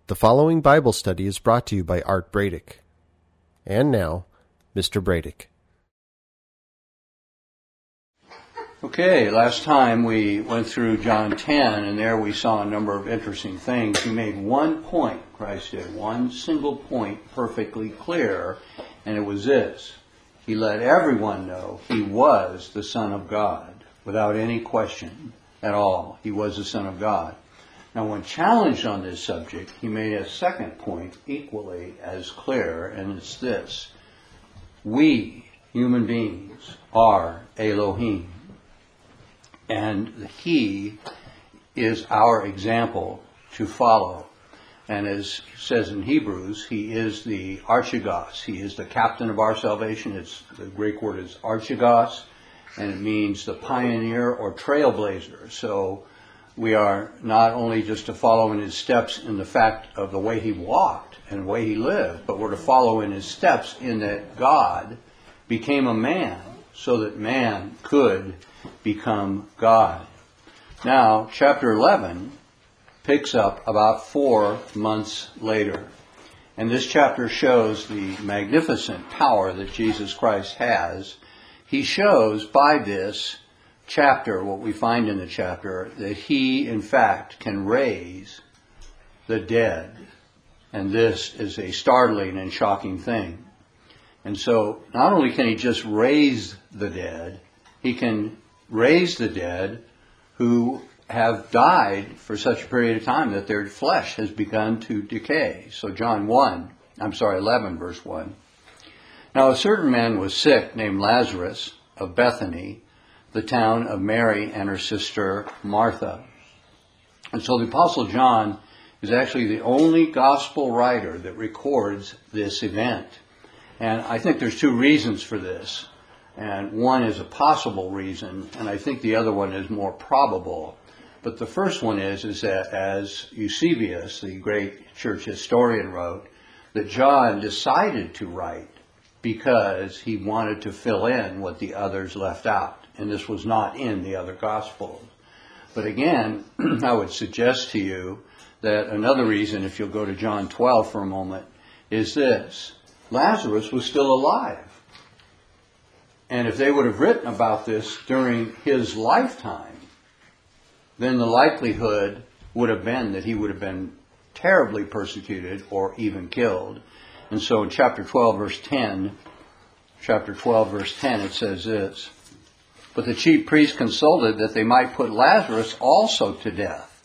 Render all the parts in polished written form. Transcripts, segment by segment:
The following Bible study is brought to you by Art Bradick. And now, Mr. Bradick. Okay, last time we went through John 10, and there we saw a number of interesting things. He made one point, Christ did, one single point perfectly clear, and it was this. He let everyone know he was the Son of God, without any question at all. He was the Son of God. Now, when challenged on this subject, he made a second point equally as clear, and it's this. We, human beings, are Elohim. And He is our example to follow. And as it says in Hebrews, He is the Archigos. He is the captain of our salvation. The Greek word is Archigos, and it means the pioneer or trailblazer. So we are not only just to follow in His steps in the fact of the way He walked and the way He lived, but we're to follow in His steps in that God became a man so that man could become God. Now, chapter 11 picks up about 4 months later. And this chapter shows the magnificent power that Jesus Christ has. He shows by this chapter, what we find in the chapter, that He, in fact, can raise the dead. And this is a startling and shocking thing. And so, not only can He just raise the dead, He can raise the dead who have died for such a period of time that their flesh has begun to decay. So John 11, verse 1. Now a certain man was sick named Lazarus of Bethany, the town of Mary and her sister Martha. And so the Apostle John is actually the only gospel writer that records this event. And I think there's 2 reasons for this. And one is a possible reason, and I think the other one is more probable. But the first one is that, as Eusebius, the great church historian, wrote, that John decided to write because he wanted to fill in what the others left out. And this was not in the other Gospels. But again, I would suggest to you that another reason, if you'll go to John 12 for a moment, is this. Lazarus was still alive. And if they would have written about this during his lifetime, then the likelihood would have been that he would have been terribly persecuted or even killed. And so in chapter 12, verse 10, it says this, "But the chief priests consulted that they might put Lazarus also to death."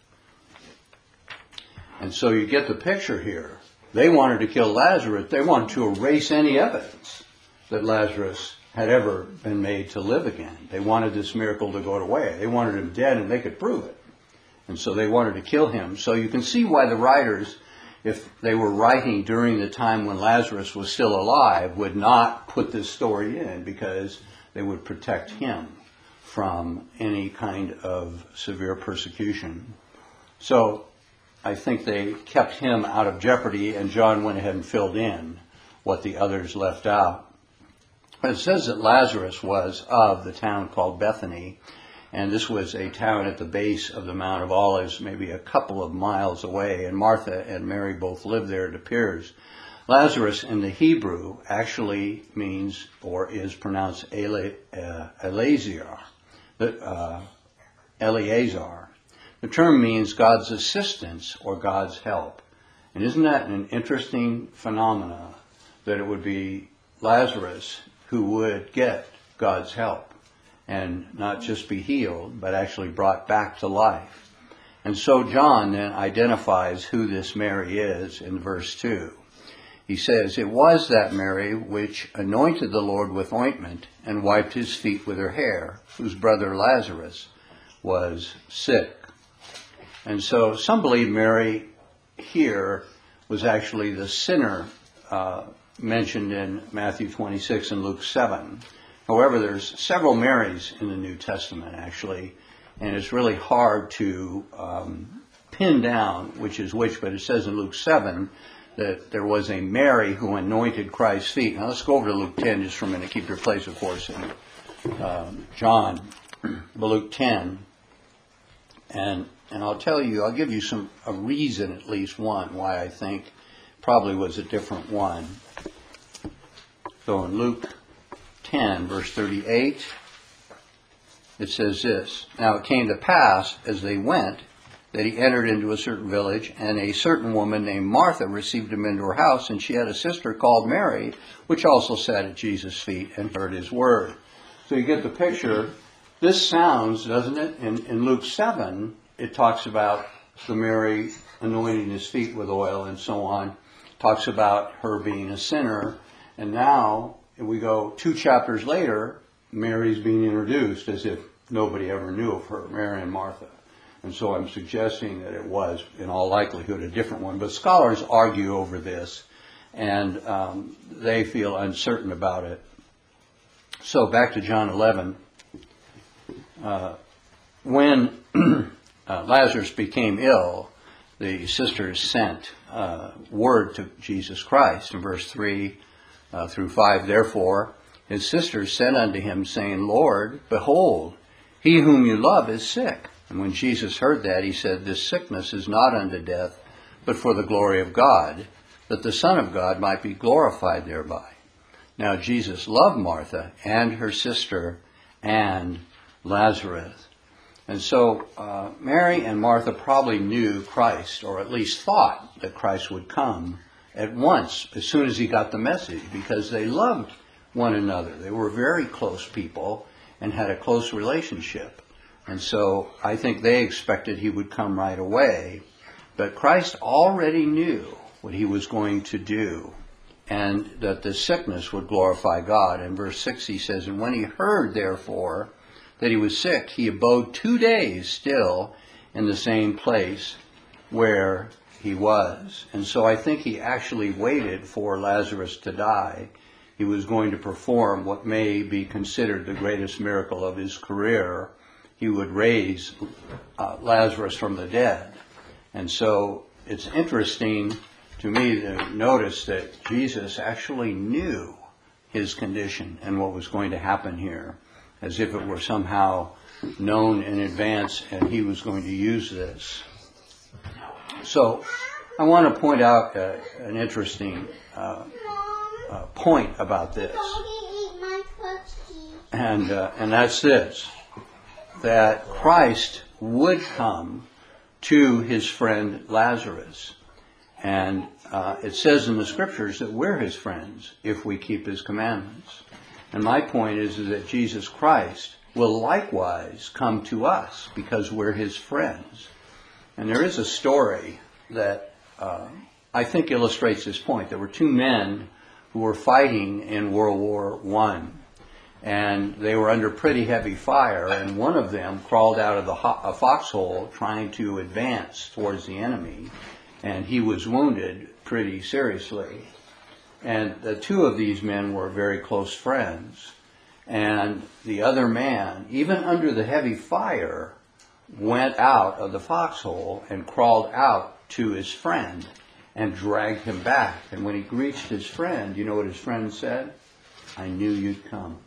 And so you get the picture here. They wanted to kill Lazarus. They wanted to erase any evidence that Lazarus had ever been made to live again. They wanted this miracle to go away. They wanted him dead and they could prove it. And so they wanted to kill him. So you can see why the writers, if they were writing during the time when Lazarus was still alive, would not put this story in because they would protect him from any kind of severe persecution. So I think they kept him out of jeopardy, and John went ahead and filled in what the others left out. It says that Lazarus was of the town called Bethany, and this was a town at the base of the Mount of Olives, maybe a couple of miles away, and Martha and Mary both lived there, it appears. Lazarus in the Hebrew actually means, or is pronounced Eleazar. The term means God's assistance or God's help. And isn't that an interesting phenomena, that it would be Lazarus who would get God's help and not just be healed, but actually brought back to life. And so John then identifies who this Mary is in verse 2. He says, "It was that Mary which anointed the Lord with ointment and wiped his feet with her hair, whose brother Lazarus was sick." And so some believe Mary here was actually the sinner mentioned in Matthew 26 and Luke 7. However, there's several Marys in the New Testament, actually, and it's really hard to pin down which is which, but it says in Luke 7 that there was a Mary who anointed Christ's feet. Now let's go over to Luke 10 just for a minute. Keep your place, of course, in John. But Luke 10, and And I'll give you a reason, at least one, why I think probably was a different one. So in Luke 10, verse 38, it says this, "Now it came to pass, as they went, that he entered into a certain village, and a certain woman named Martha received him into her house, and she had a sister called Mary, which also sat at Jesus' feet and heard his word." So you get the picture. This sounds, doesn't it? In Luke 7, it talks about the Mary anointing his feet with oil and so on. Talks about her being a sinner. And now, if we go 2 chapters later, Mary's being introduced as if nobody ever knew of her, Mary and Martha. And so I'm suggesting that it was, in all likelihood, a different one. But scholars argue over this, and they feel uncertain about it. So back to John 11. When Lazarus became ill, the sisters sent word to Jesus Christ. In verse 3 through 5, "Therefore his sisters sent unto him, saying, Lord, behold, he whom you love is sick. And when Jesus heard that, he said, This sickness is not unto death, but for the glory of God, that the Son of God might be glorified thereby." Now Jesus loved Martha and her sister and Lazarus. And so Mary and Martha probably knew Christ, or at least thought that Christ would come at once, as soon as he got the message, because they loved one another. They were very close people and had a close relationship. And so I think they expected he would come right away. But Christ already knew what he was going to do, and that the sickness would glorify God. In verse 6 he says, "And when he heard, therefore, that he was sick, he abode 2 days still in the same place where he was." And so I think he actually waited for Lazarus to die. He was going to perform what may be considered the greatest miracle of his career. He would raise Lazarus from the dead. And so it's interesting to me to notice that Jesus actually knew his condition and what was going to happen here, as if it were somehow known in advance and he was going to use this. So I want to point out an interesting point about this. And that's this, that Christ would come to his friend Lazarus. And it says in the scriptures that we're his friends if we keep his commandments. And my point is that Jesus Christ will likewise come to us because we're his friends. And there is a story that I think illustrates this point. There were 2 men who were fighting in World War I. And they were under pretty heavy fire, and one of them crawled out of a foxhole trying to advance towards the enemy, and he was wounded pretty seriously. And the 2 of these men were very close friends, and the other man, even under the heavy fire, went out of the foxhole and crawled out to his friend and dragged him back. And when he reached his friend, you know what his friend said? "I knew you'd come."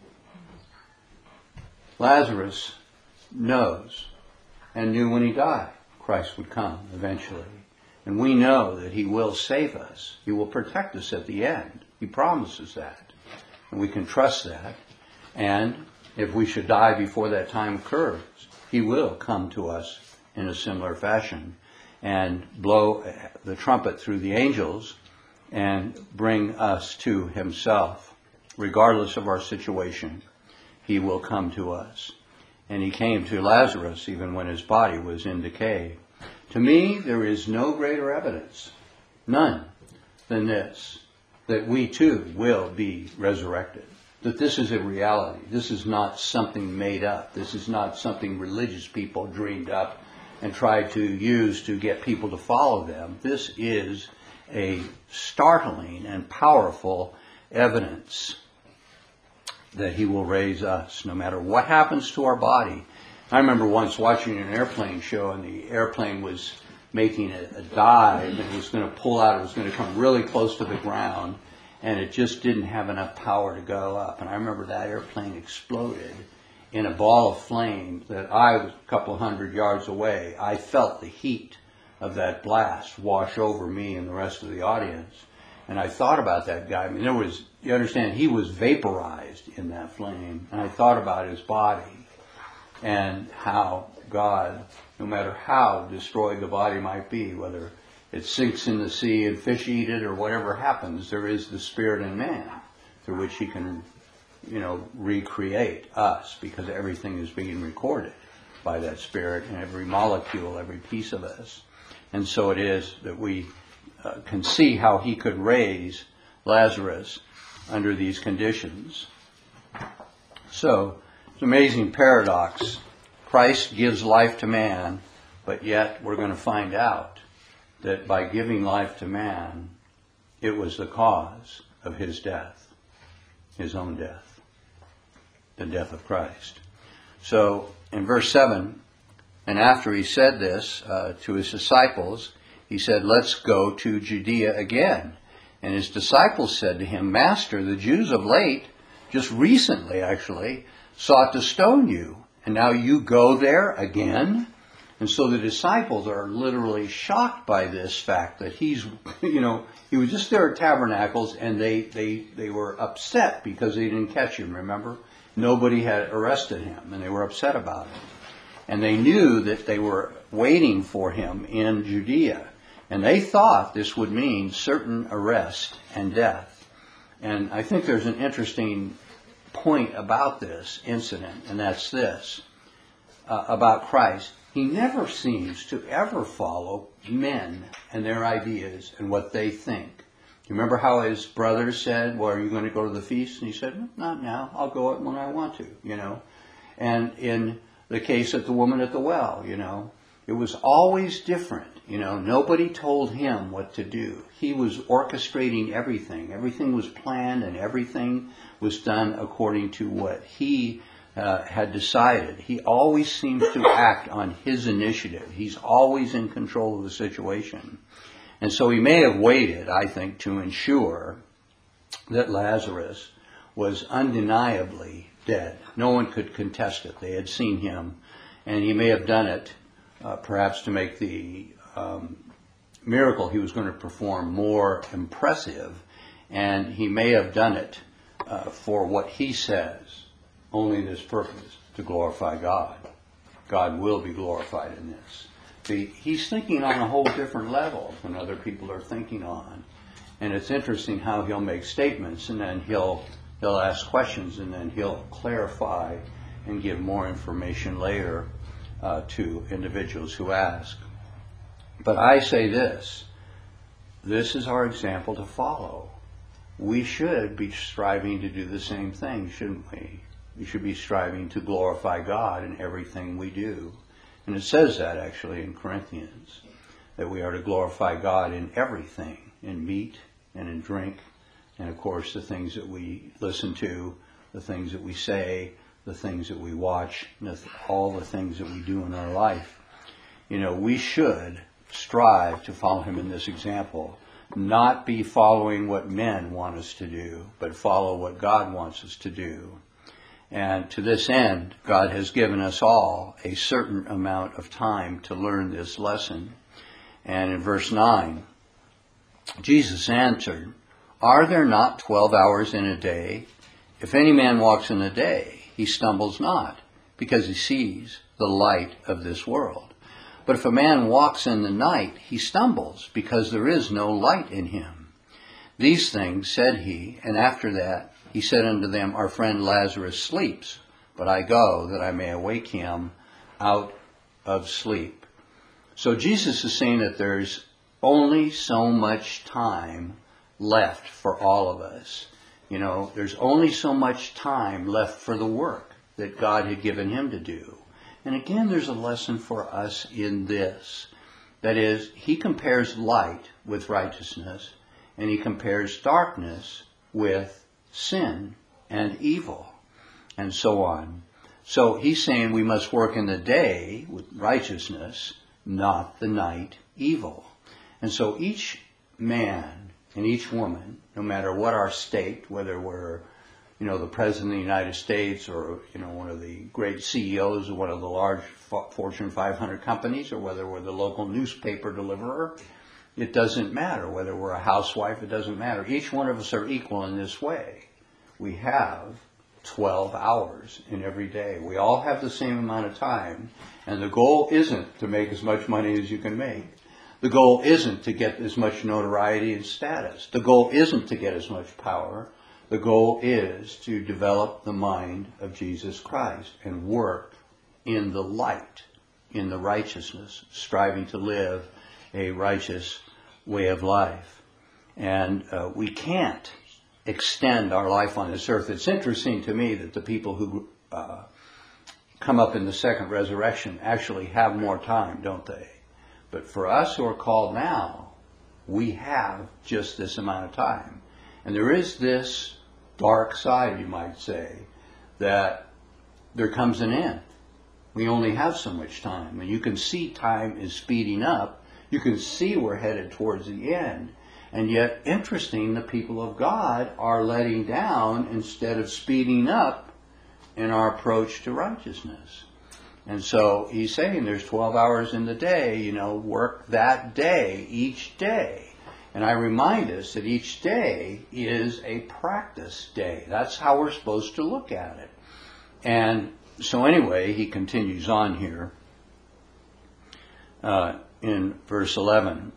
Lazarus knows and knew when he died Christ would come eventually. And we know that he will save us. He will protect us at the end. He promises that. And we can trust that. And if we should die before that time occurs, he will come to us in a similar fashion and blow the trumpet through the angels and bring us to himself. Regardless of our situation, he will come to us. And he came to Lazarus even when his body was in decay. To me, there is no greater evidence, none, than this, that we too will be resurrected. That this is a reality. This is not something made up. This is not something religious people dreamed up and tried to use to get people to follow them. This is a startling and powerful evidence that he will raise us no matter what happens to our body. I remember once watching an airplane show, and the airplane was making a dive, and it was going to pull out. It was going to come really close to the ground, and it just didn't have enough power to go up. And I remember that airplane exploded in a ball of flame that I was a couple of 100 yards away. I felt the heat of that blast wash over me and the rest of the audience. And I thought about that guy. I mean, you understand, he was vaporized in that flame. And I thought about his body and how God, no matter how destroyed the body might be, whether it sinks in the sea and fish eat it or whatever happens, there is the spirit in man through which he can, recreate us, because everything is being recorded by that spirit, and every molecule, every piece of us. And so it is that we can see how he could raise Lazarus under these conditions. So, it's an amazing paradox. Christ gives life to man, but yet we're going to find out that by giving life to man, it was the cause of his death, his own death, the death of Christ. So, in verse 7, and after he said this to his disciples, he said, "Let's go to Judea again." And his disciples said to him, "Master, the Jews of late, just recently actually, sought to stone you, and now you go there again?" And so the disciples are literally shocked by this fact that he was just there at Tabernacles, and they were upset because they didn't catch him, remember? Nobody had arrested him, and they were upset about it. And they knew that they were waiting for him in Judea. And they thought this would mean certain arrest and death. And I think there's an interesting point about this incident, and that's this, about Christ. He never seems to ever follow men and their ideas and what they think. You remember how his brothers said, "Well, are you going to go to the feast?" And he said, "Not now. I'll go when I want to," And in the case of the woman at the well, it was always different. Nobody told him what to do. He was orchestrating everything. Everything was planned, and everything was done according to what he had decided. He always seems to act on his initiative. He's always in control of the situation. And so he may have waited, I think, to ensure that Lazarus was undeniably dead. No one could contest it. They had seen him. And he may have done it perhaps to make the miracle he was going to perform more impressive. And he may have done it for what he says, only this purpose, to glorify God. God will be glorified in this. He's thinking on a whole different level than other people are thinking on. And it's interesting how he'll make statements, and then he'll ask questions, and then he'll clarify and give more information later to individuals who ask. But I say this is our example to follow. We should be striving to do the same thing, shouldn't we? We should be striving to glorify God in everything we do. And it says that actually in Corinthians, that we are to glorify God in everything, in meat and in drink, and of course the things that we listen to, the things that we say, the things that we watch, all the things that we do in our life. We should strive to follow him in this example, not be following what men want us to do, but follow what God wants us to do. And to this end, God has given us all a certain amount of time to learn this lesson. And in verse 9, Jesus answered, "Are there not 12 hours in a day? If any man walks in the day, he stumbles not, because he sees the light of this world. But if a man walks in the night, he stumbles, because there is no light in him. These things said he, and after that he said unto them, Our friend Lazarus sleeps, but I go that I may awake him out of sleep." So Jesus is saying that there's only so much time left for all of us. There's only so much time left for the work that God had given him to do. And again, there's a lesson for us in this. That is, he compares light with righteousness, and he compares darkness with sin and evil, and so on. So he's saying we must work in the day with righteousness, not the night evil. And so each man and each woman, no matter what our state, whether we're the President of the United States, or, one of the great CEOs of one of the large Fortune 500 companies, or whether we're the local newspaper deliverer. It doesn't matter. Whether we're a housewife, it doesn't matter. Each one of us are equal in this way. We have 12 hours in every day. We all have the same amount of time, and the goal isn't to make as much money as you can make. The goal isn't to get as much notoriety and status. The goal isn't to get as much power. The goal is to develop the mind of Jesus Christ and work in the light, in the righteousness, striving to live a righteous way of life. And we can't extend our life on this earth. It's interesting to me that the people who come up in the second resurrection actually have more time, don't they? But for us who are called now, we have just this amount of time. And there is this dark side, you might say, that there comes an end. We only have so much time. And you can see time is speeding up. You can see we're headed towards the end. And yet, interesting, the people of God are letting down instead of speeding up in our approach to righteousness. And so he's saying there's 12 hours in the day, work that day, each day. And I remind us that each day is a practice day. That's how we're supposed to look at it. And so anyway, he continues on here in verse 11.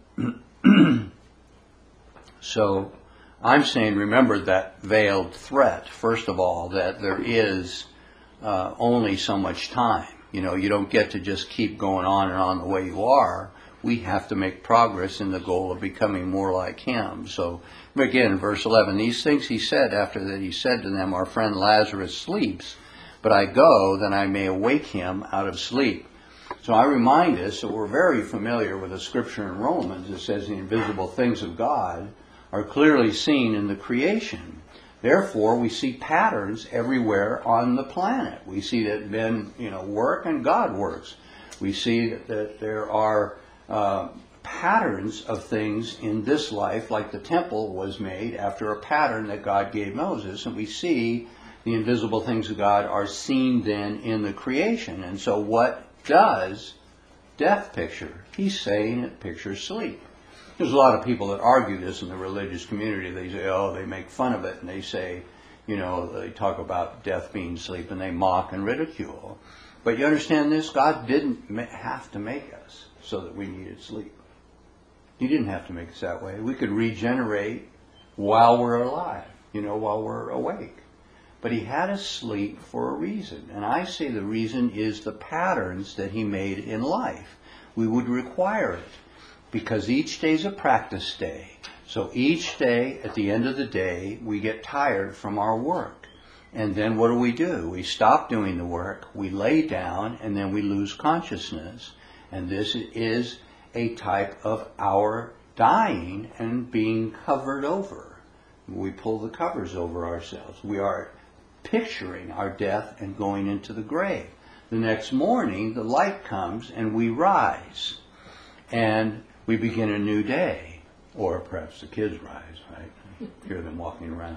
So I'm saying, remember that veiled threat, first of all, that there is only so much time. You don't get to just keep going on and on the way you are. We have to make progress in the goal of becoming more like him. So again, verse 11, these things he said after that he said to them, our friend Lazarus sleeps, but I go that I may awake him out of sleep. So I remind us that we're very familiar with the scripture in Romans that says the invisible things of God are clearly seen in the creation. Therefore, we see patterns everywhere on the planet. We see that men, work and God works. We see that there are patterns of things in this life, like the temple was made after a pattern that God gave Moses, and we see the invisible things of God are seen then in the creation. And so what does death picture? He's saying it pictures sleep. There's a lot of people that argue this in the religious community. They say, they make fun of it, and they say, they talk about death being sleep, and they mock and ridicule. But you understand this? God didn't have to make us so that we needed sleep. He didn't have to make us that way. We could regenerate while we're alive, while we're awake. But he had us sleep for a reason. And I say the reason is the patterns that he made in life. We would require it, because each day's a practice day. So each day, at the end of the day, we get tired from our work. And then what do? We stop doing the work, we lay down, and then we lose consciousness. And this is a type of our dying and being covered over. We pull the covers over ourselves. We are picturing our death and going into the grave. The next morning, the light comes and we rise. And we begin a new day. Or perhaps the kids rise, right? I hear them walking around.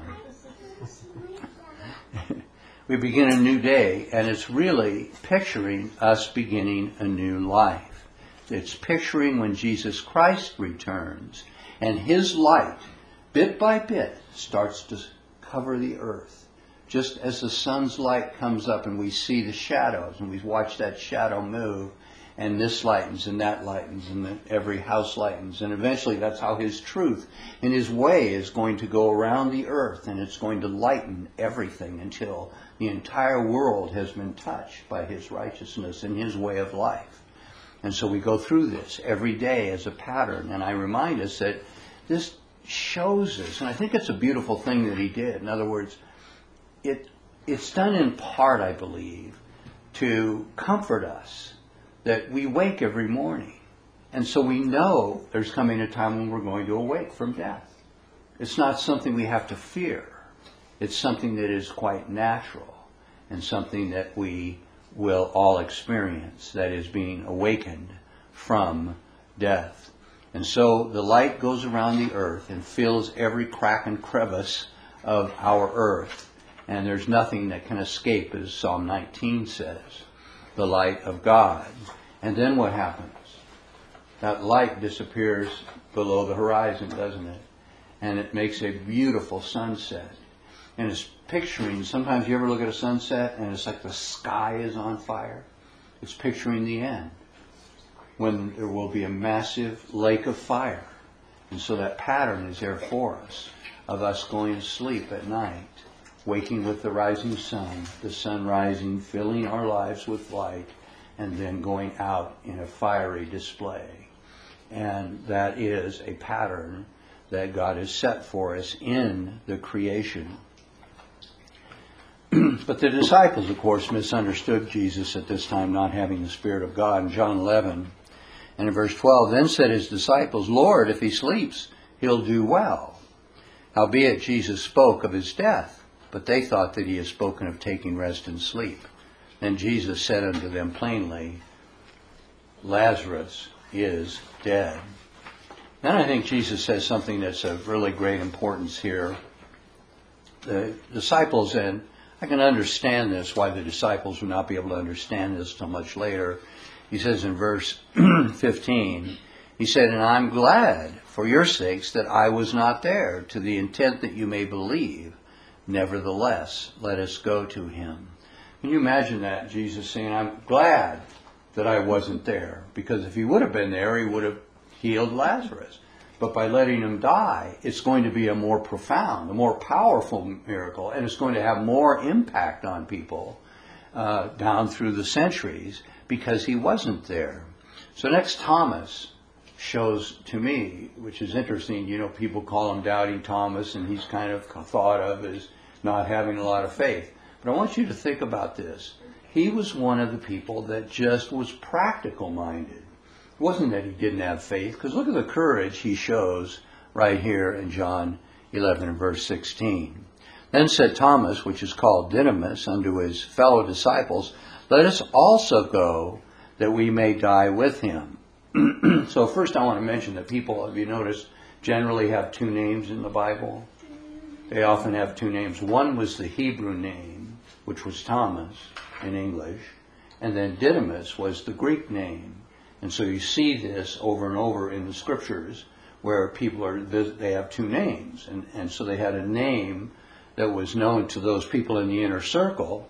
We begin a new day, and it's really picturing us beginning a new life. It's picturing when Jesus Christ returns, and his light, bit by bit, starts to cover the earth. Just as the sun's light comes up and we see the shadows, and we watch that shadow move, and this lightens and that lightens and then every house lightens. And eventually that's how his truth and his way is going to go around the earth, and it's going to lighten everything until the entire world has been touched by his righteousness and his way of life. And so we go through this every day as a pattern. And I remind us that this shows us, and I think it's a beautiful thing that he did. In other words, it's done in part, I believe, to comfort us that we wake every morning. And so we know there's coming a time when we're going to awake from death. It's not something we have to fear. It's something that is quite natural and something that we will all experience, that is being awakened from death. And so the light goes around the earth and fills every crack and crevice of our earth. And there's nothing that can escape, as Psalm 19 says, the light of God. And then what happens? That light disappears below the horizon, doesn't it? And it makes a beautiful sunset. And it's picturing, sometimes you ever look at a sunset and it's like the sky is on fire. It's picturing the end, when there will be a massive lake of fire. And so that pattern is there for us, of us going to sleep at night, waking with the rising sun, the sun rising, filling our lives with light, and then going out in a fiery display. And that is a pattern that God has set for us in the creation. But the disciples, of course, misunderstood Jesus at this time, not having the Spirit of God. In John 11, and in verse 12, then said his disciples, Lord, if he sleeps, he'll do well. Howbeit Jesus spoke of his death, but they thought that he had spoken of taking rest and sleep. Then Jesus said unto them plainly, Lazarus is dead. Then I think Jesus says something that's of really great importance here. The disciples, and I can understand this, why the disciples would not be able to understand this till much later. He says in verse 15, he said, and I'm glad for your sakes that I was not there, to the intent that you may believe. Nevertheless, let us go to him. Can you imagine that? Jesus saying, I'm glad that I wasn't there, because if he would have been there, he would have healed Lazarus. But by letting him die, it's going to be a more profound, a more powerful miracle, and it's going to have more impact on people down through the centuries, because he wasn't there. So next, Thomas shows to me, which is interesting, you know, people call him Doubting Thomas, and he's kind of thought of as not having a lot of faith. But I want you to think about this. He was one of the people that just was practical minded. It wasn't that he didn't have faith, because look at the courage he shows right here in John 11 and verse 16. Then said Thomas, which is called Didymus, unto his fellow disciples, let us also go, that we may die with him. So first I want to mention that people, have you noticed, generally have two names in the Bible? They often have two names. One was the Hebrew name, which was Thomas in English, and then Didymus was the Greek name. And so you see this over and over in the scriptures, where people they have two names. And so they had a name that was known to those people in the inner circle,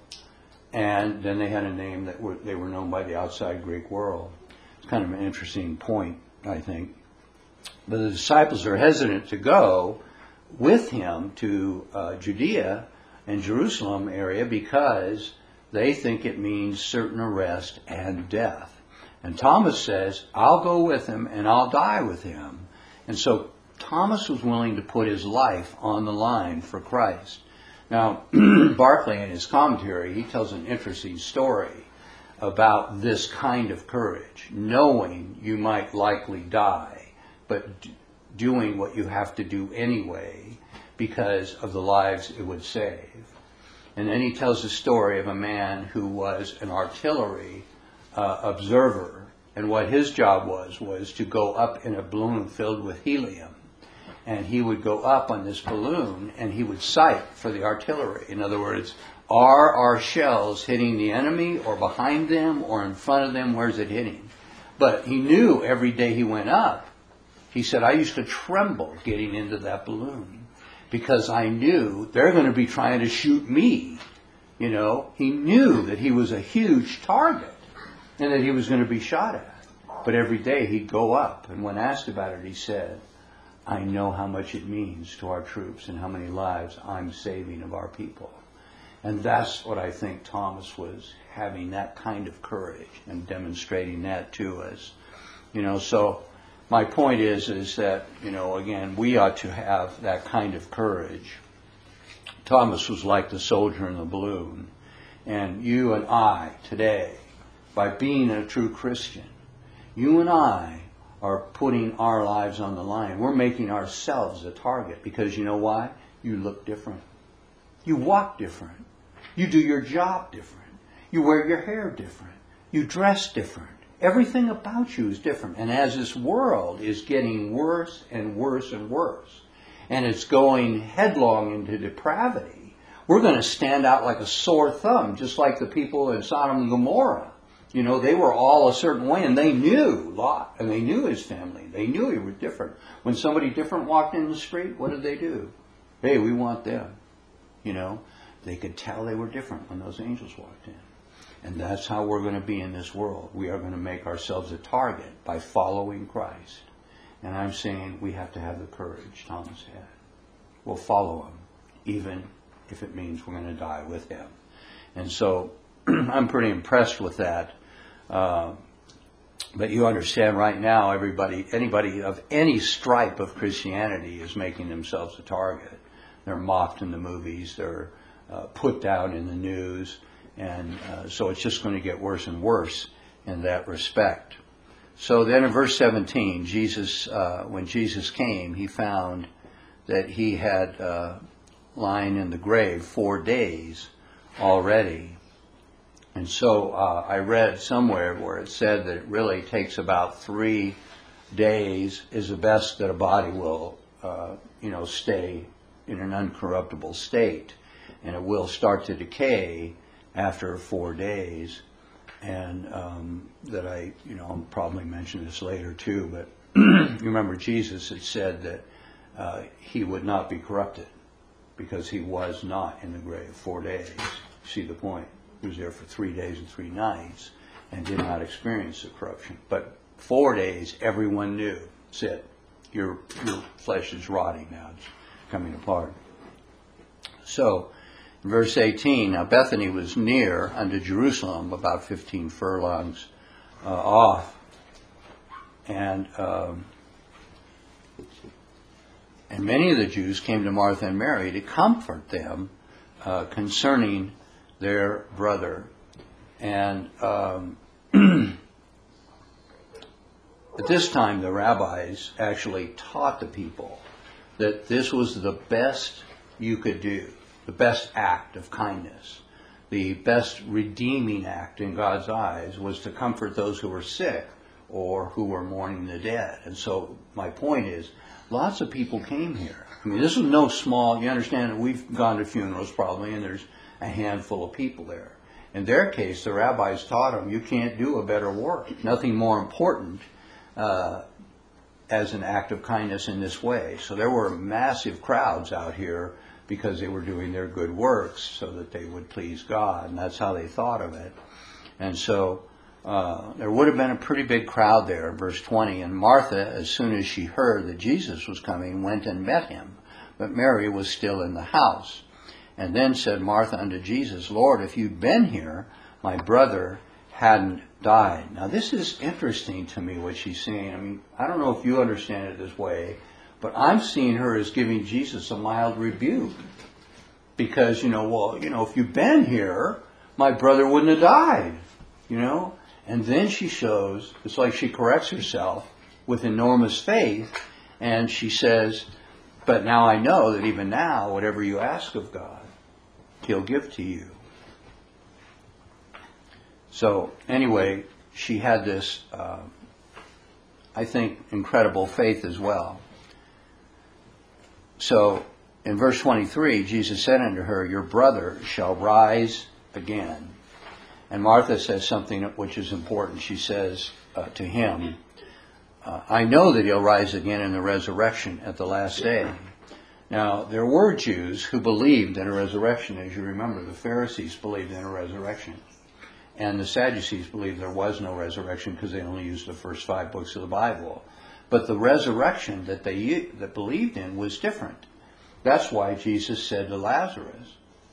and then they had a name that they were known by the outside Greek world. It's kind of an interesting point, I think. But the disciples are hesitant to go with him to Judea and Jerusalem area, because they think it means certain arrest and death. And Thomas says, I'll go with him and I'll die with him. And so Thomas was willing to put his life on the line for Christ. Now, Barclay, in his commentary, he tells an interesting story about this kind of courage, knowing you might likely die, but doing what you have to do anyway because of the lives it would save. And then he tells the story of a man who was an artillery observer, and what his job was to go up in a balloon filled with helium. And he would go up on this balloon and he would sight for the artillery. In other words, are our shells hitting the enemy or behind them or in front of them? Where's it hitting? But he knew every day he went up, he said, I used to tremble getting into that balloon because I knew they're going to be trying to shoot me. You know, he knew that he was a huge target and that he was going to be shot at. But every day he'd go up, and when asked about it, he said, I know how much it means to our troops and how many lives I'm saving of our people. And that's what I think Thomas was, having that kind of courage and demonstrating that to us. You know, so my point is that, you know, again, we ought to have that kind of courage. Thomas was like the soldier in the balloon. And you and I today, by being a true Christian, you and I are putting our lives on the line. We're making ourselves a target, because you know why? You look different. You walk different. You do your job different. You wear your hair different. You dress different. Everything about you is different. And as this world is getting worse and worse and worse, and it's going headlong into depravity, we're going to stand out like a sore thumb, just like the people in Sodom and Gomorrah. You know, they were all a certain way, and they knew Lot, and they knew his family. They knew he was different. When somebody different walked in the street, what did they do? Hey, we want them. You know, they could tell they were different when those angels walked in. And that's how we're going to be in this world. We are going to make ourselves a target by following Christ. And I'm saying we have to have the courage Thomas had. We'll follow him, even if it means we're going to die with him. And so I'm pretty impressed with that. But you understand right now, anybody of any stripe of Christianity is making themselves a target. They're mocked in the movies. They're put down in the news. And so it's just going to get worse and worse in that respect. So then in verse 17, when Jesus came, he found that he had lying in the grave 4 days already. And so I read somewhere where it said that it really takes about 3 days is the best that a body will, stay in an uncorruptible state. And it will start to decay after 4 days. And I'll probably mention this later too, but you remember Jesus had said that he would not be corrupted because he was not in the grave 4 days. See the point? He was there for 3 days and 3 nights and did not experience the corruption. But 4 days, everyone knew. That's it. Your flesh is rotting now. It's coming apart. So, in verse 18, now Bethany was near unto Jerusalem, about 15 furlongs off. And many of the Jews came to Martha and Mary to comfort them concerning their brother. And at this time, the rabbis actually taught the people that this was the best you could do, the best act of kindness. The best redeeming act in God's eyes was to comfort those who were sick or who were mourning the dead. And so my point is, lots of people came here. I mean, this was no small, you understand that we've gone to funerals probably, and there's a handful of people there. In their case, the rabbis taught them, you can't do a better work. Nothing more important as an act of kindness in this way. So there were massive crowds out here because they were doing their good works so that they would please God, and that's how they thought of it. And so there would have been a pretty big crowd there, verse 20. And Martha, as soon as she heard that Jesus was coming, went and met him. But Mary was still in the house. And then said Martha unto Jesus, Lord, if you'd been here, my brother hadn't died. Now this is interesting to me, what she's saying. I mean, I don't know if you understand it this way, but I'm seeing her as giving Jesus a mild rebuke. Because, if you'd been here, my brother wouldn't have died, And then she shows, it's like she corrects herself with enormous faith, and she says, but now I know that even now, whatever you ask of God, he'll give to you. So, anyway, she had this, I think, incredible faith as well. So, in verse 23, Jesus said unto her, your brother shall rise again. And Martha says something which is important. She says to him, I know that he'll rise again in the resurrection at the last day. Now, there were Jews who believed in a resurrection. As you remember, the Pharisees believed in a resurrection. And the Sadducees believed there was no resurrection because they only used the first 5 books of the Bible. But the resurrection that they believed in was different. That's why Jesus said to Lazarus,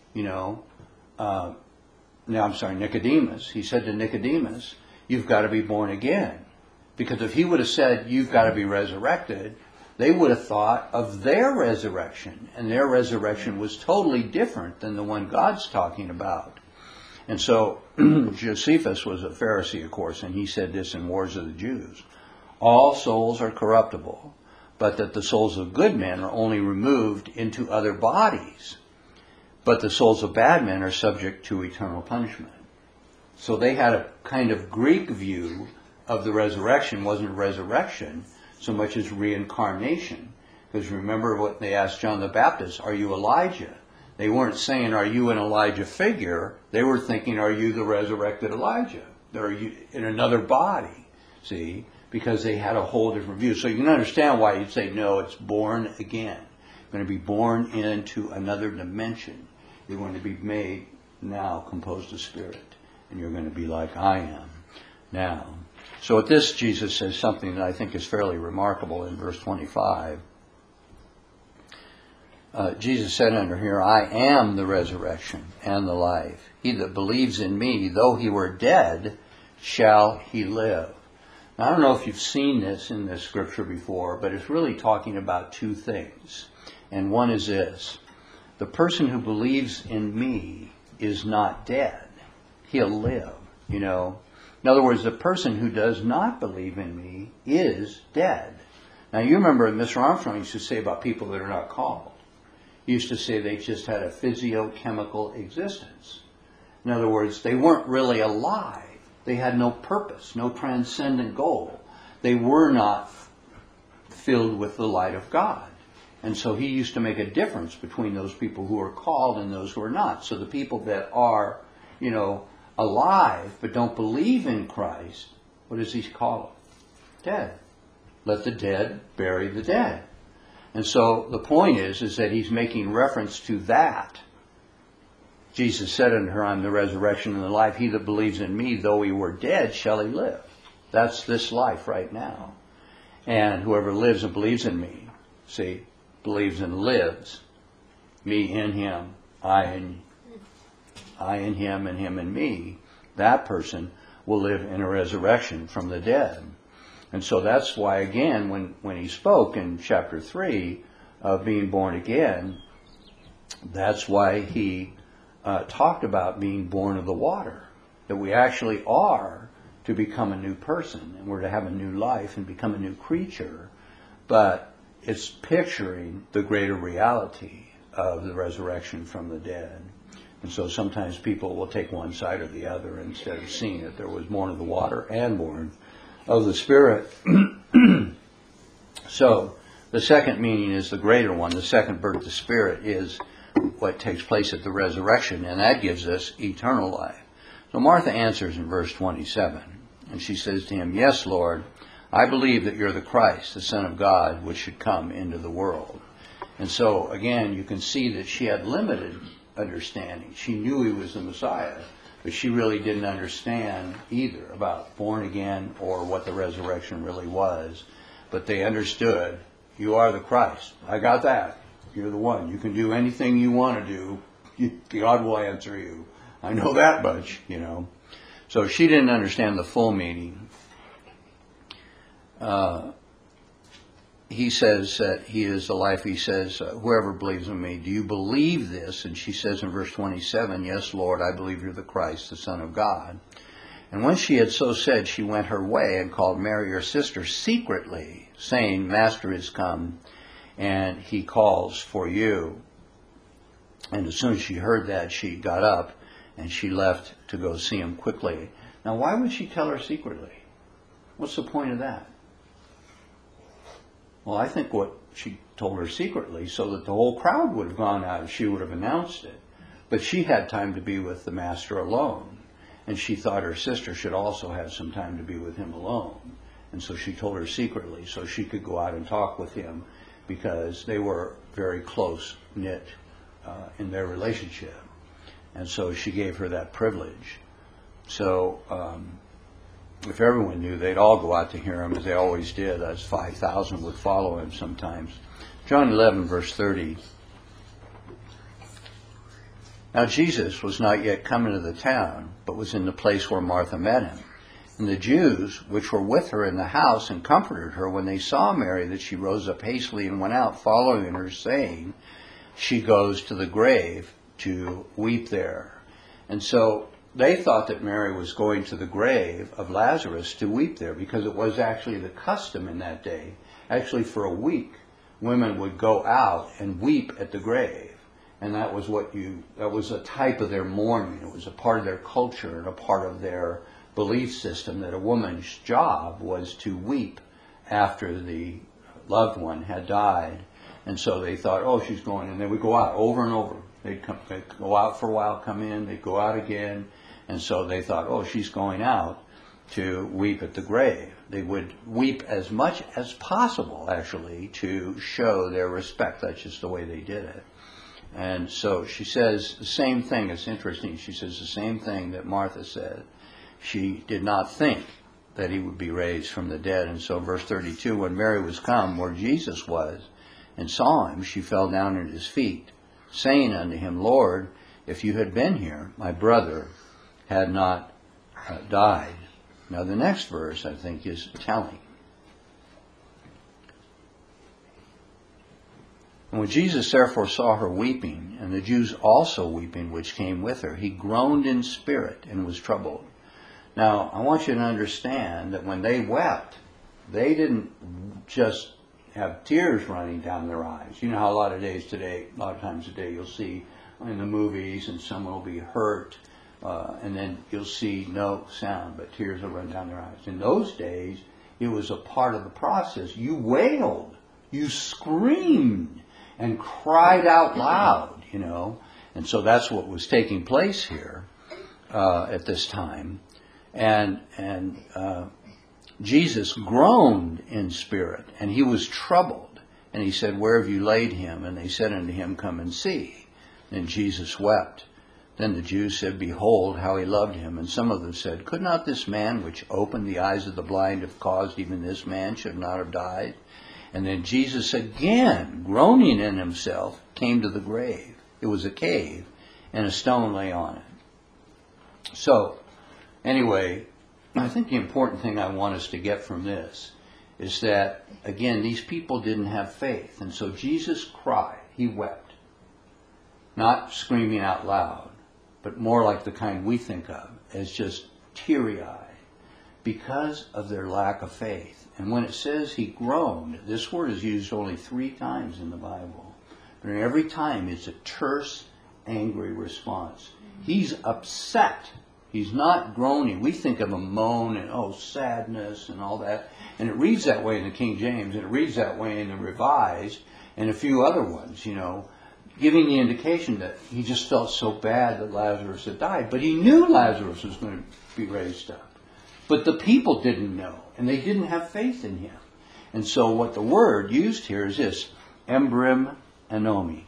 Nicodemus. He said to Nicodemus, you've got to be born again. Because if he would have said, you've got to be resurrected, they would have thought of their resurrection. And their resurrection was totally different than the one God's talking about. And so Josephus was a Pharisee, of course, and he said this in Wars of the Jews. All souls are corruptible, but that the souls of good men are only removed into other bodies. But the souls of bad men are subject to eternal punishment. So they had a kind of Greek view of the resurrection. It wasn't resurrection so much as reincarnation. Because remember what they asked John the Baptist, are you Elijah? They weren't saying, are you an Elijah figure? They were thinking, are you the resurrected Elijah? Are you in another body? See? Because they had a whole different view. So you can understand why you'd say, no, it's born again. You're going to be born into another dimension. You're going to be made now composed of spirit. And you're going to be like I am now. So at this, Jesus says something that I think is fairly remarkable in verse 25. Jesus said unto her, I am the resurrection and the life. He that believes in me, though he were dead, shall he live. Now, I don't know if you've seen this in this scripture before, but it's really talking about two things. And one is this. The person who believes in me is not dead. He'll live, you know. In other words, the person who does not believe in me is dead. Now, you remember Mr. Armstrong used to say about people that are not called. He used to say they just had a physiochemical existence. In other words, they weren't really alive. They had no purpose, no transcendent goal. They were not filled with the light of God. And so he used to make a difference between those people who are called and those who are not. So the people that are, you know, alive but don't believe in Christ, what does he call them? Dead. Let the dead bury the dead. And so the point is that he's making reference to that. Jesus said unto her, I am the resurrection and the life. He that believes in me, though he were dead, shall he live. That's this life right now. And whoever lives and believes in me, see, believes and lives, me in him, I in him and him in me, that person will live in a resurrection from the dead. And so that's why, again, when he spoke in chapter 3 of being born again, that's why he talked about being born of the water, that we actually are to become a new person, and we're to have a new life and become a new creature, but it's picturing the greater reality of the resurrection from the dead. And so sometimes people will take one side or the other instead of seeing that there was born of the water and born of the Spirit. So the second meaning is the greater one. The second birth of the Spirit is what takes place at the resurrection, and that gives us eternal life. So Martha answers in verse 27, and she says to him, Yes, Lord, I believe that you're the Christ, the Son of God, which should come into the world. And so, again, you can see that she had limited understanding. She knew he was the Messiah, but she really didn't understand either about born again or what the resurrection really was. But they understood, you are the Christ. I got that. You're the one. You can do anything you want to do. God will answer you. I know that much, you know. So she didn't understand the full meaning. He says that he is the life. He says, whoever believes in me, do you believe this? And she says in verse 27, Yes, Lord, I believe you're the Christ, the Son of God. And when she had so said, she went her way and called Mary, her sister, secretly, saying, Master is come, and he calls for you. And as soon as she heard that, she got up and she left to go see him quickly. Now, why would she tell her secretly? What's the point of that? Well, I think what she told her secretly so that the whole crowd would have gone out and she would have announced it. But she had time to be with the Master alone. And she thought her sister should also have some time to be with him alone. And so she told her secretly so she could go out and talk with him, because they were very close-knit in their relationship. And so she gave her that privilege. So if everyone knew, they'd all go out to hear him, as they always did. As 5,000 would follow him sometimes. John 11, verse 30. Now Jesus was not yet come into the town, but was in the place where Martha met him. And the Jews, which were with her in the house and comforted her, when they saw Mary, that she rose up hastily and went out, following her, saying, she goes to the grave to weep there. And so they thought that Mary was going to the grave of Lazarus to weep there, because it was actually the custom in that day. Actually, for a week, women would go out and weep at the grave. And that was that was a type of their mourning. It was a part of their culture and a part of their belief system, that a woman's job was to weep after the loved one had died. And so they thought, oh, she's going. And they would go out over and over. They'd go out for a while, come in, they'd go out again. And so they thought, oh, she's going out to weep at the grave. They would weep as much as possible, actually, to show their respect. That's just the way they did it. And so she says the same thing. It's interesting. She says the same thing that Martha said. She did not think that he would be raised from the dead. And so verse 32, when Mary was come where Jesus was and saw him, she fell down at his feet, saying unto him, Lord, if you had been here, my brother had not died. Now the next verse, I think, is telling. And when Jesus therefore saw her weeping, and the Jews also weeping which came with her, he groaned in spirit and was troubled. Now, I want you to understand that when they wept, they didn't just have tears running down their eyes. You know how a lot of times today you'll see in the movies and someone will be hurt, and then you'll see no sound, but tears will run down their eyes. In those days, it was a part of the process. You wailed, you screamed, and cried out loud, you know. And so that's what was taking place here at this time. And Jesus groaned in spirit, and he was troubled. And he said, where have you laid him? And they said unto him, come and see. And Jesus wept. Then the Jews said, behold, how he loved him. And some of them said, could not this man which opened the eyes of the blind have caused even this man should not have died? And then Jesus again, groaning in himself, came to the grave. It was a cave, and a stone lay on it. So, anyway, I think the important thing I want us to get from this is that, again, these people didn't have faith. And so Jesus cried. He wept. Not screaming out loud, but more like the kind we think of as just teary-eyed because of their lack of faith. And when it says he groaned, this word is used only 3 times in the Bible. But every time it's a terse, angry response. He's upset. He's not groaning. We think of a moan and, sadness and all that. And it reads that way in the King James, and it reads that way in the Revised, and a few other ones, you know, giving the indication that he just felt so bad that Lazarus had died. But he knew Lazarus was going to be raised up. But the people didn't know, and they didn't have faith in him. And so what the word used here is this, embrim anomi.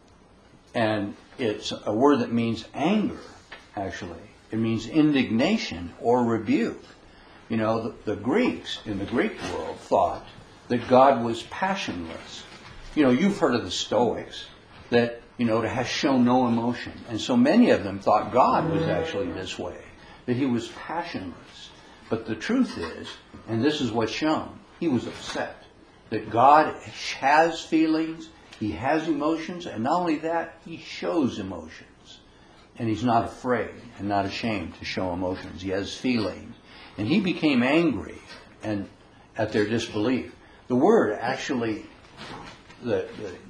And it's a word that means anger, actually. It means indignation or rebuke. You know, the Greeks in the Greek world thought that God was passionless. You know, you've heard of the Stoics that, you know, has shown no emotion. And so many of them thought God was actually this way, that he was passionless. But the truth is, and this is what's shown, he was upset. That God has feelings, he has emotions, and not only that, he shows emotions. And he's not afraid and not ashamed to show emotions. He has feelings. And he became angry and at their disbelief. The word actually, the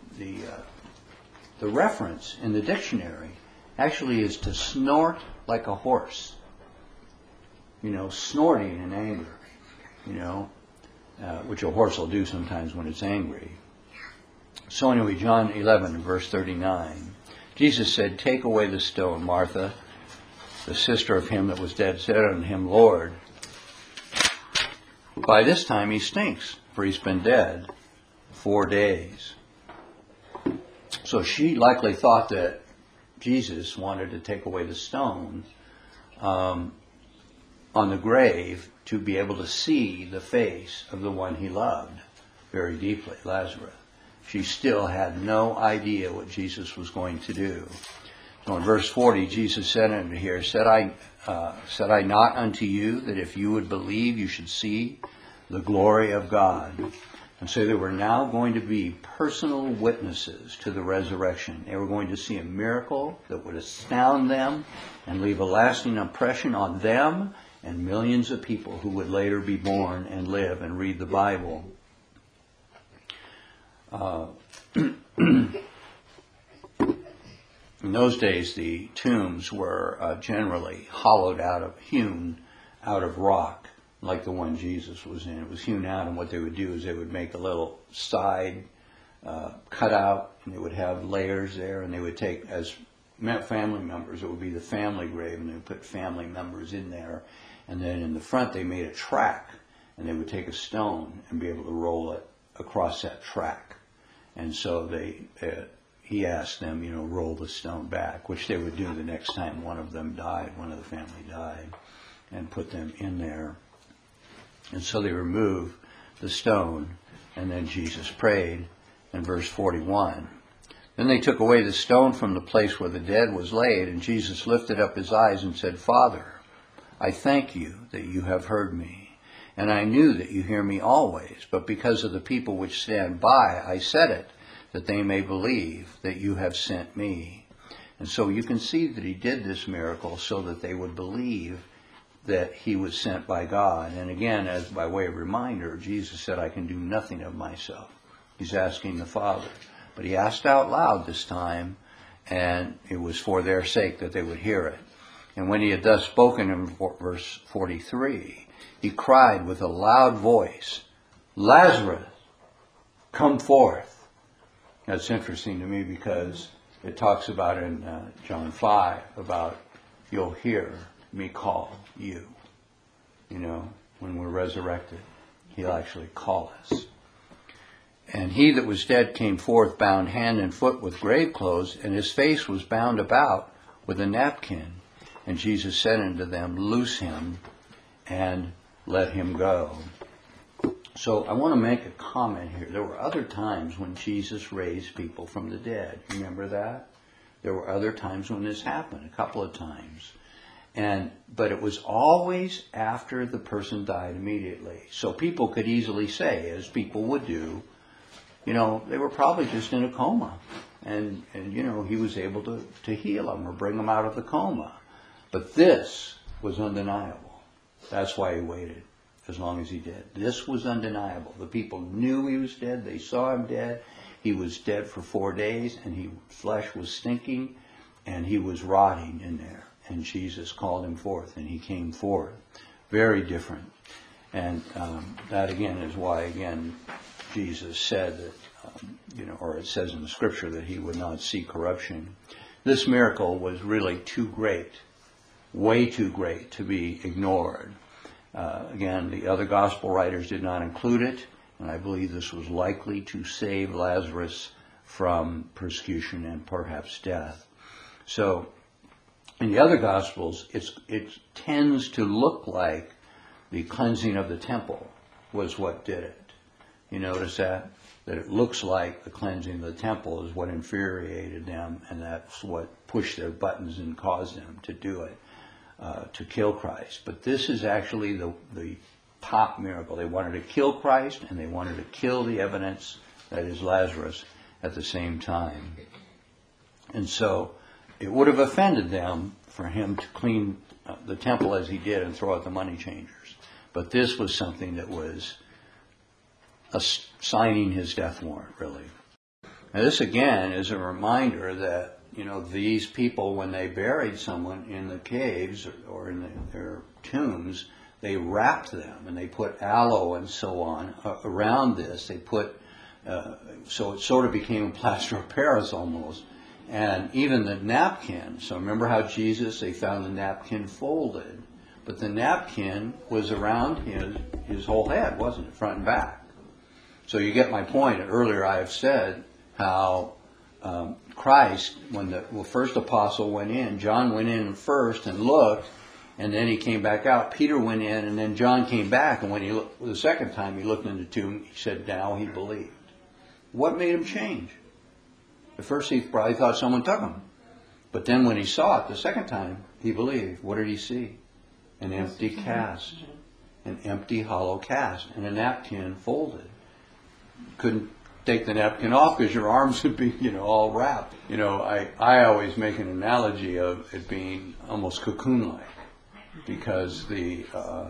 reference in the dictionary actually is to snort like a horse. You know, snorting in anger, you know, which a horse will do sometimes when it's angry. So anyway, John 11, verse 39. Jesus said, take away the stone. Martha, the sister of him that was dead, said unto him, Lord, by this time he stinks, for he's been dead 4 days. So she likely thought that Jesus wanted to take away the stone on the grave to be able to see the face of the one he loved very deeply, Lazarus. She still had no idea what Jesus was going to do. So in verse 40, Jesus said unto her, said I not unto you that if you would believe, you should see the glory of God? And so they were now going to be personal witnesses to the resurrection. They were going to see a miracle that would astound them and leave a lasting impression on them and millions of people who would later be born and live and read the Bible. In those days, the tombs were generally hewn out of rock, like the one Jesus was in. It was hewn out, and what they would do is they would make a little side cutout and they would have layers there, and they would take, as family members, it would be the family grave, and they would put family members in there. And then in the front, they made a track, and they would take a stone and be able to roll it across that track. And so he asked them, roll the stone back, which they would do the next time one of them died, one of the family died, and put them in there. And so they removed the stone, and then Jesus prayed in verse 41. Then they took away the stone from the place where the dead was laid, and Jesus lifted up his eyes and said, Father, I thank you that you have heard me, and I knew that you hear me always, but because of the people which stand by, I said it, that they may believe that you have sent me. And so you can see that he did this miracle so that they would believe that he was sent by God. And again, as by way of reminder, Jesus said, I can do nothing of myself. He's asking the Father. But he asked out loud this time, and it was for their sake that they would hear it. And when he had thus spoken in verse 43, he cried with a loud voice, Lazarus, come forth. That's interesting to me because it talks about in John 5 about you'll hear me call you. When we're resurrected, he'll actually call us. And he that was dead came forth, bound hand and foot with grave clothes, and his face was bound about with a napkin. And Jesus said unto them, Loose him and let him go. So I want to make a comment here. There were other times when Jesus raised people from the dead. Remember that? There were other times when this happened, a couple of times. But it was always after the person died immediately. So people could easily say, as people would do, they were probably just in a coma. And he was able to heal them or bring them out of the coma. But this was undeniable. That's why he waited as long as he did. This was undeniable. The people knew he was dead. They saw him dead. He was dead for 4 days, and his flesh was stinking, and he was rotting in there. And Jesus called him forth, and he came forth. Very different. And that, again, is why, again, Jesus said that, or it says in the Scripture that he would not see corruption. This miracle was really too great, way too great to be ignored. Again, the other gospel writers did not include it, and I believe this was likely to save Lazarus from persecution and perhaps death. So, in the other gospels, it tends to look like the cleansing of the temple was what did it. You notice that? That it looks like the cleansing of the temple is what infuriated them, and that's what pushed their buttons and caused them to do it, to kill Christ. But this is actually the top miracle. They wanted to kill Christ, and they wanted to kill the evidence, that is Lazarus, at the same time. And so it would have offended them for him to clean the temple as he did and throw out the money changers. But this was something that was signing his death warrant, really. Now this again is a reminder that, these people, when they buried someone in the caves or in their tombs, they wrapped them and they put aloe and so on around this. They put, so it sort of became a plaster of Paris almost. And even the napkin, so remember how they found the napkin folded, but the napkin was around his whole head, wasn't it, front and back? So you get my point. Earlier I have said how Christ, when the first apostle went in, John went in first and looked, and then he came back out. Peter went in, and then John came back, and when he looked the second time, he looked in the tomb, he said, now he believed. What made him change? At first he probably thought someone took him. But then when he saw it the second time, he believed. What did he see? An empty cast. An empty hollow cast. And a napkin folded. Couldn't take the napkin off because your arms would be, all wrapped. I always make an analogy of it being almost cocoon-like. Because the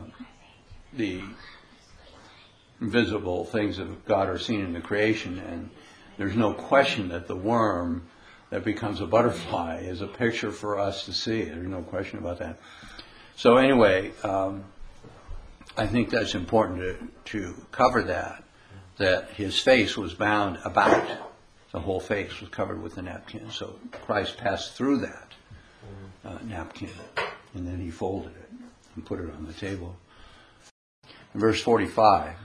invisible things of God are seen in the creation, and there's no question that the worm that becomes a butterfly is a picture for us to see. There's no question about that. So anyway, I think that's important to cover that his face was bound about. The whole face was covered with a napkin. So Christ passed through that napkin, and then he folded it and put it on the table. In verse 45,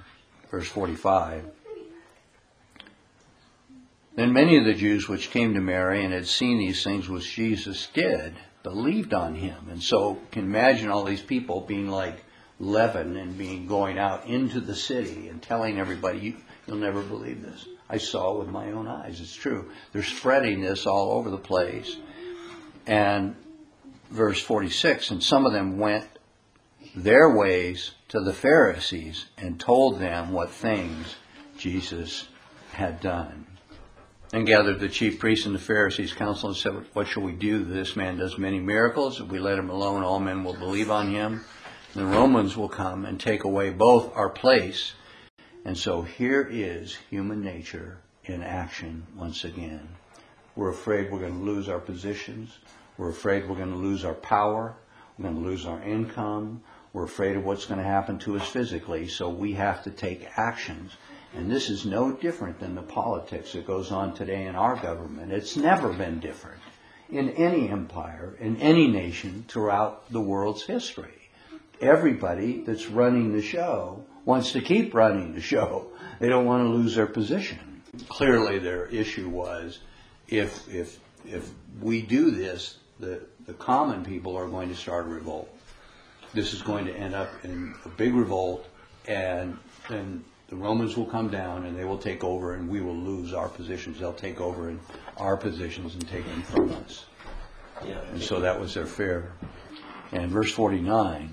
then many of the Jews which came to Mary and had seen these things which Jesus did believed on him. And so you can imagine all these people being like leaven and going out into the city and telling everybody, you'll never believe this. I saw it with my own eyes. It's true. They're spreading this all over the place. And verse 46, and some of them went their ways to the Pharisees and told them what things Jesus had done. And gathered the chief priests and the Pharisees' council and said, what shall we do? This man does many miracles. If we let him alone, all men will believe on him. The Romans will come and take away both our place. And so here is human nature in action once again. We're afraid we're going to lose our positions. We're afraid we're going to lose our power. We're going to lose our income. We're afraid of what's going to happen to us physically. So we have to take actions. And this is no different than the politics that goes on today in our government. It's never been different in any empire, in any nation throughout the world's history. Everybody that's running the show wants to keep running the show. They don't want to lose their position. Clearly their issue was, if we do this, the common people are going to start a revolt. This is going to end up in a big revolt, and then the Romans will come down and they will take over, and we will lose our positions. They'll take over in our positions and take them from us. And so that was their fear. And verse 49,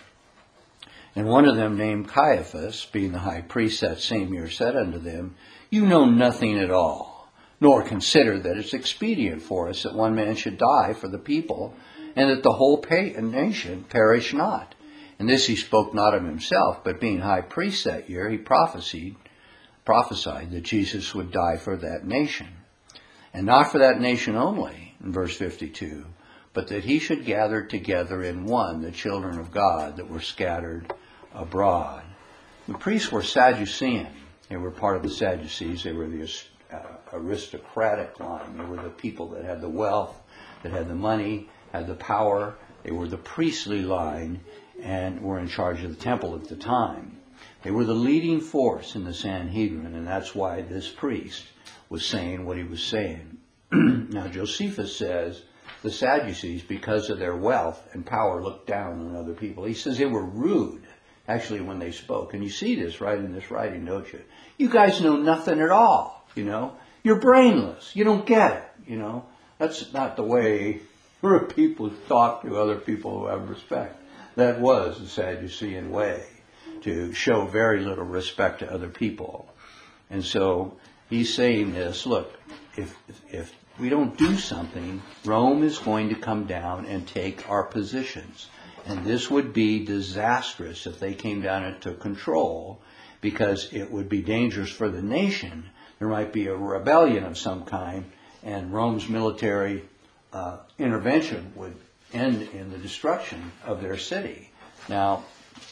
and one of them named Caiaphas, being the high priest that same year, said unto them, you know nothing at all, nor consider that it's expedient for us that one man should die for the people, and that the whole nation perish not. And this he spoke not of himself, but being high priest that year, he prophesied that Jesus would die for that nation. And not for that nation only, in verse 52, but that he should gather together in one the children of God that were scattered abroad. The priests were Sadducean. They were part of the Sadducees. They were the aristocratic line. They were the people that had the wealth, that had the money, had the power. They were the priestly line and were in charge of the temple at the time. They were the leading force in the Sanhedrin, and that's why this priest was saying what he was saying. Now Josephus says the Sadducees, because of their wealth and power, looked down on other people. He says they were rude, actually, when they spoke. And you see this right in this writing, don't you? You guys know nothing at all, you know. You're brainless. You don't get it, you know. That's not the way people talk to other people who have respect. That was the Sadducean way, to show very little respect to other people. And so he's saying this, look, if we don't do something, Rome is going to come down and take our positions. And this would be disastrous if they came down and took control, because it would be dangerous for the nation. There might be a rebellion of some kind, and Rome's military intervention would end in the destruction of their city. Now,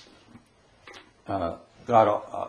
God,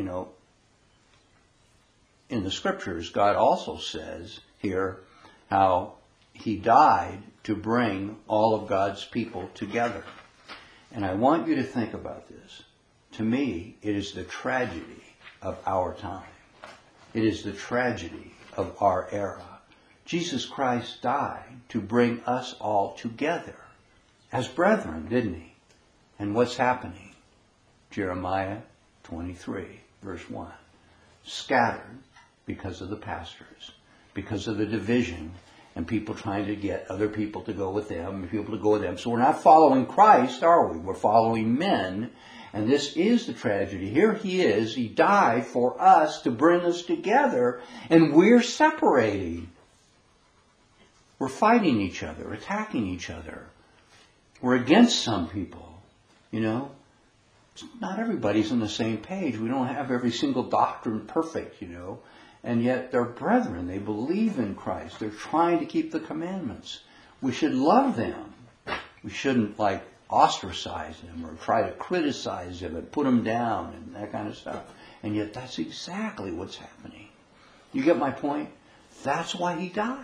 in the scriptures, God also says here how he died to bring all of God's people together. And I want you to think about this. To me, it is the tragedy of our time. It is the tragedy of our era. Jesus Christ died to bring us all together as brethren, didn't he? And what's happening? Jeremiah 23, verse 1. Scattered because of the pastors, because of the division, and people trying to get other people to go with them, and people to go with them. So we're not following Christ, are we? We're following men. And this is the tragedy. Here he is. He died for us to bring us together, and we're separating. We're fighting each other, attacking each other. We're against some people, you know. Not everybody's on the same page. We don't have every single doctrine perfect, you know. And yet they're brethren. They believe in Christ. They're trying to keep the commandments. We should love them. We shouldn't, ostracize them or try to criticize them and put them down and that kind of stuff. And yet that's exactly what's happening. You get my point? That's why he died.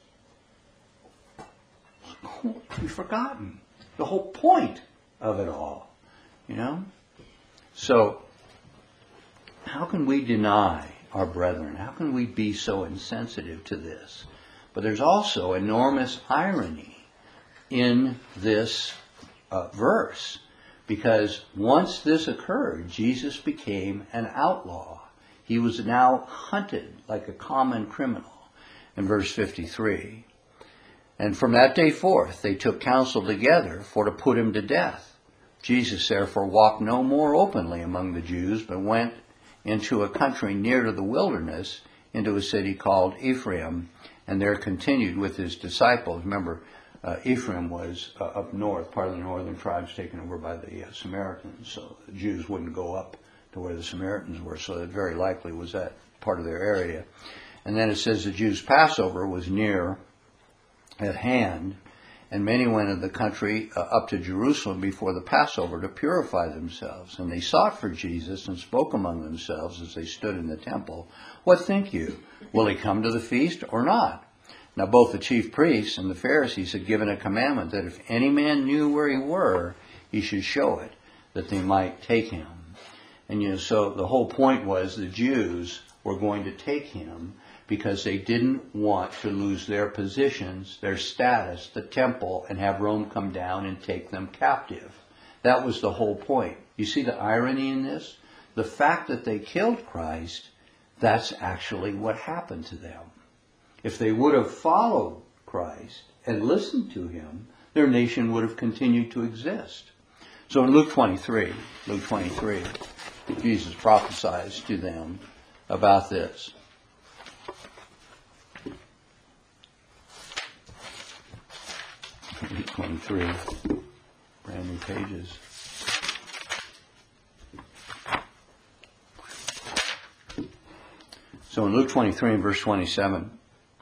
We've forgotten the whole point of it all, you know? So, how can we deny our brethren? How can we be so insensitive to this? But there's also enormous irony in this verse, because once this occurred, Jesus became an outlaw. He was now hunted like a common criminal in verse 53. And from that day forth they took counsel together for to put him to death. Jesus therefore walked no more openly among the Jews, but went into a country near to the wilderness, into a city called Ephraim, and there continued with his disciples. Remember, Ephraim was up north, part of the northern tribes taken over by the Samaritans, so the Jews wouldn't go up to where the Samaritans were, so it very likely was that part of their area. And then it says the Jews' Passover was near at hand, and many went into the country up to Jerusalem before the Passover to purify themselves. And they sought for Jesus and spoke among themselves as they stood in the temple, "What think you? Will he come to the feast or not?" Now both the chief priests and the Pharisees had given a commandment that if any man knew where he were, he should show it, that they might take him. And so the whole point was the Jews were going to take him because they didn't want to lose their positions, their status, the temple, and have Rome come down and take them captive. That was the whole point. You see the irony in this? The fact that they killed Christ, that's actually what happened to them. If they would have followed Christ and listened to him, their nation would have continued to exist. So in Luke 23, Jesus prophesies to them about this. Luke 23, brand new pages. So in Luke 23 and verse 27,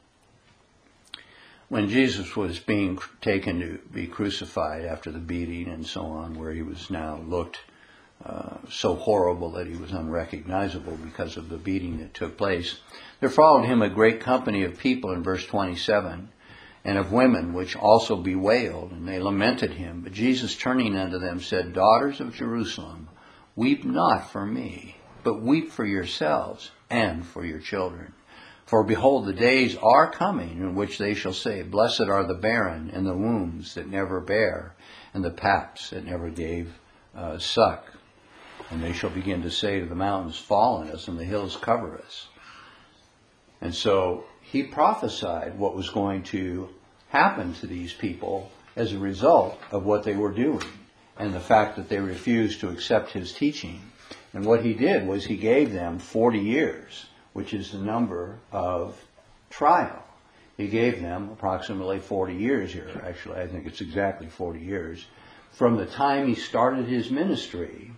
when Jesus was being taken to be crucified after the beating and so on, where he was now looked so horrible that he was unrecognizable because of the beating that took place, there followed him a great company of people in verse 27, and of women, which also bewailed, and they lamented him. But Jesus, turning unto them, said, "Daughters of Jerusalem, weep not for me, but weep for yourselves and for your children. For behold, the days are coming in which they shall say, Blessed are the barren, and the wombs that never bare, and the paps that never gave suck. And they shall begin to say to the mountains, Fall on us, and the hills cover us." And so he prophesied what was going to happen to these people as a result of what they were doing and the fact that they refused to accept his teaching. And what he did was he gave them 40 years, which is the number of trial. He gave them approximately 40 years here. Actually, I think it's exactly 40 years. From the time he started his ministry,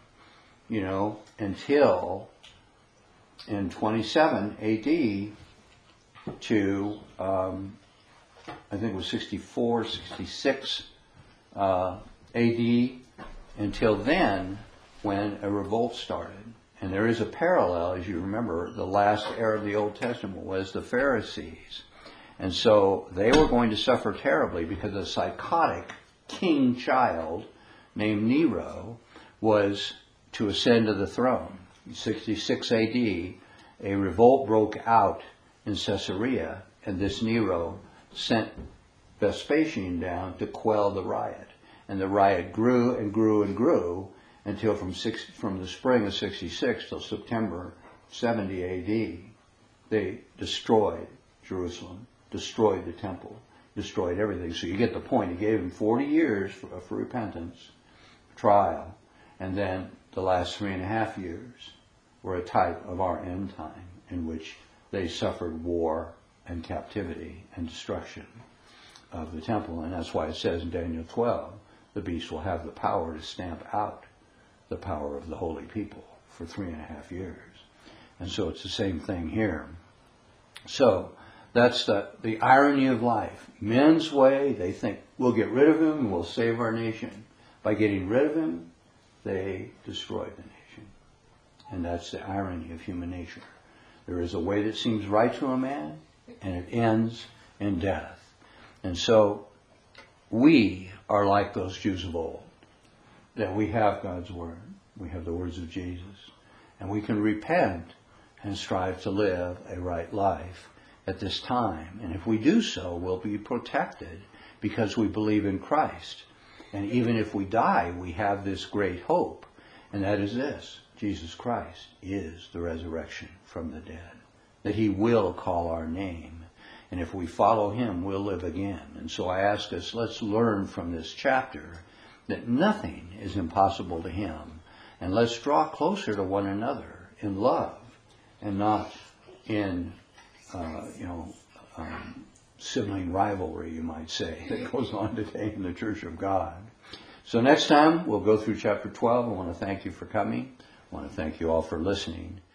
until in 27 AD to, I think it was 64, 66 AD, until then, when a revolt started. And there is a parallel, as you remember, the last era of the Old Testament was the Pharisees. And so they were going to suffer terribly because a psychotic king child named Nero was to ascend to the throne. In 66 AD, a revolt broke out in Caesarea, and this Nero sent Vespasian down to quell the riot. And the riot grew and grew and grew until from the spring of 66 till September 70 AD, they destroyed Jerusalem, destroyed the temple, destroyed everything. So you get the point. He gave them 40 years for repentance, trial, and then the last 3.5 years were a type of our end time in which they suffered war and captivity and destruction of the temple. And that's why it says in Daniel 12, the beast will have the power to stamp out the power of the holy people for 3.5 years. And so it's the same thing here. So that's the irony of life. Men's way, they think, we'll get rid of him and we'll save our nation. By getting rid of him, they destroy the nation. And that's the irony of human nature. There is a way that seems right to a man, and it ends in death. And so we are like those Jews of old, that we have God's Word, we have the words of Jesus, and we can repent and strive to live a right life at this time. And if we do so, we'll be protected because we believe in Christ. And even if we die, we have this great hope, and that is this: Jesus Christ is the resurrection from the dead, that he will call our name. And if we follow him, we'll live again. And so I ask us, let's learn from this chapter that nothing is impossible to him. And let's draw closer to one another in love and not in, sibling rivalry, you might say, that goes on today in the Church of God. So next time, we'll go through chapter 12. I want to thank you for coming. I want to thank you all for listening.